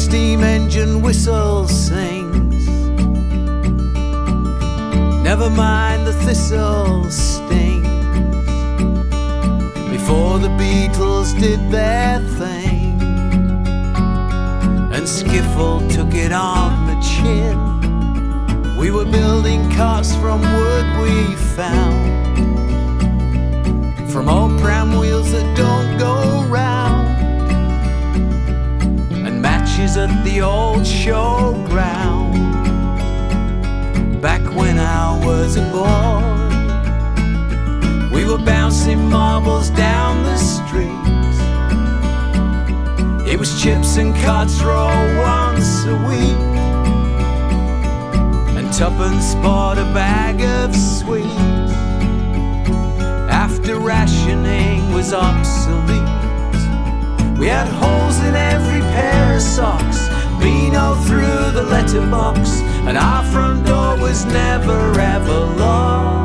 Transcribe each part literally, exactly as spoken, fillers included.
steam engine whistle sings. Never mind the thistle stings. Before the Beatles did their thing and skiffle took it on the chin, we were building cars from wood we found, from old pram wheels that don't go round, and matches at the old showground. Back when I was a boy, we were bouncing marbles down the street. It was chips and cards roll once a week, and tuppence bought a bag of sweets. After rationing was obsolete, we had holes in every pair of socks, Beano through the letterbox, and our front door was never ever locked.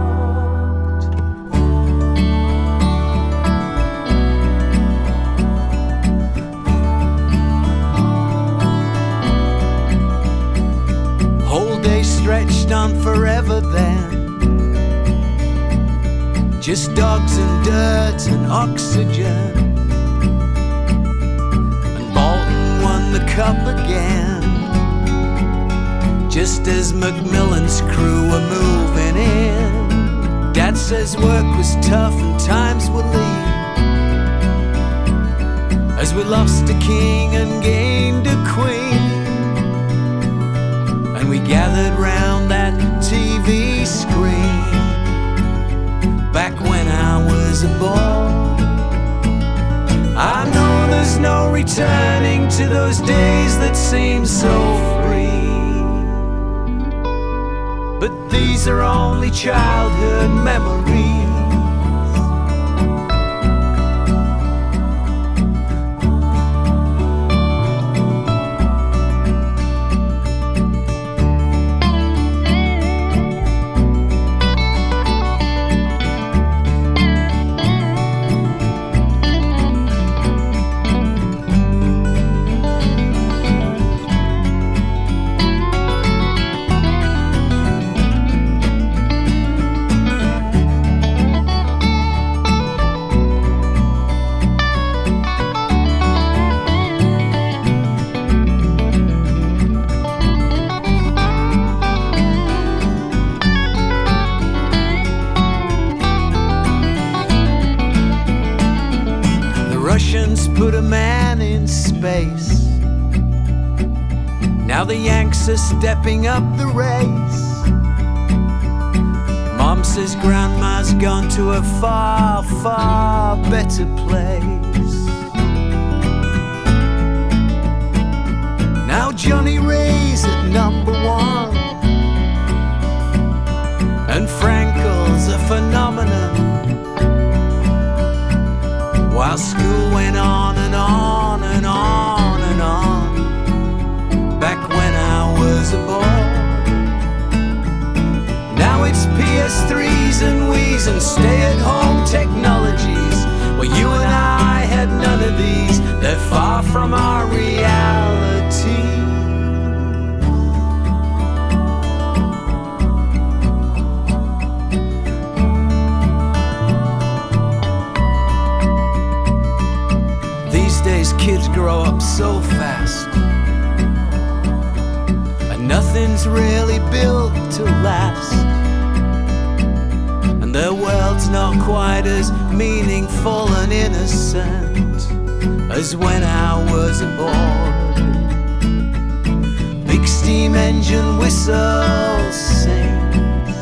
Whole day stretched on forever then, just dogs and dirt and oxygen, and Bolton won the cup again, just as Macmillan's crew were moving in. Dad says work was tough and times were lean, as we lost a king and gained a queen, and we gathered round that T V screen. Back when I was a boy, I know there's no returning to those days that seem so free, but these are only childhood memories. Russians put a man in space. Now the Yanks are stepping up the race. Mom says grandma's gone to a far, far better place. Now Johnny Ray's at number one, and Frankel's a phenomenon, while school went on and on and on and on. Back when I was a boy, now it's P S threes and Wii's and stay-at-home technologies. Well, you and I had none of these, they're far from our reality. Kids grow up so fast, and nothing's really built to last, and their world's not quite as meaningful and innocent as when I was a boy. Big steam engine whistle sings,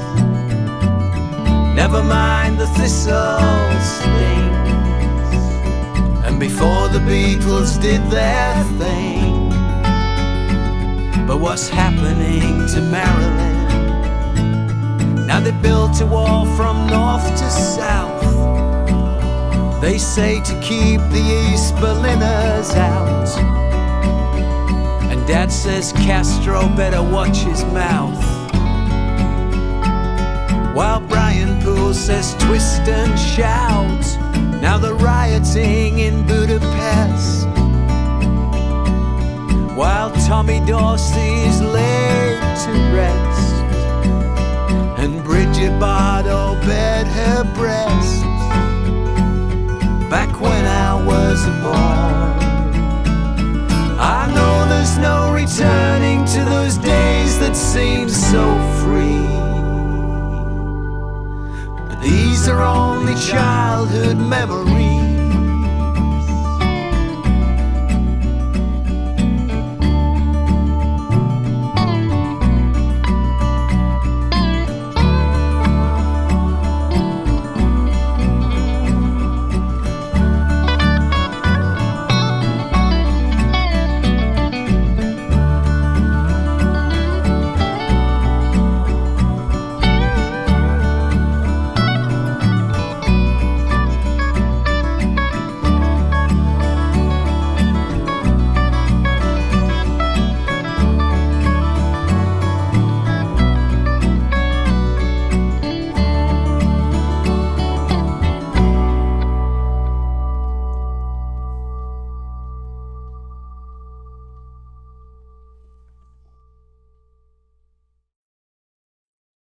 never mind the thistle stings. And before the Beatles did their thing, but what's happening to Marilyn? Now they built a wall from north to south. They say to keep the East Berliners out, and Dad says Castro better watch his mouth, while Brian Poole says twist and shout. Now the rioting in Budapest, while Tommy Dorsey's laid to rest, and Bridget Bardot bared her breast back when I was a boy. I know there's no returning to those days that seemed so free, but these are only childhood memories.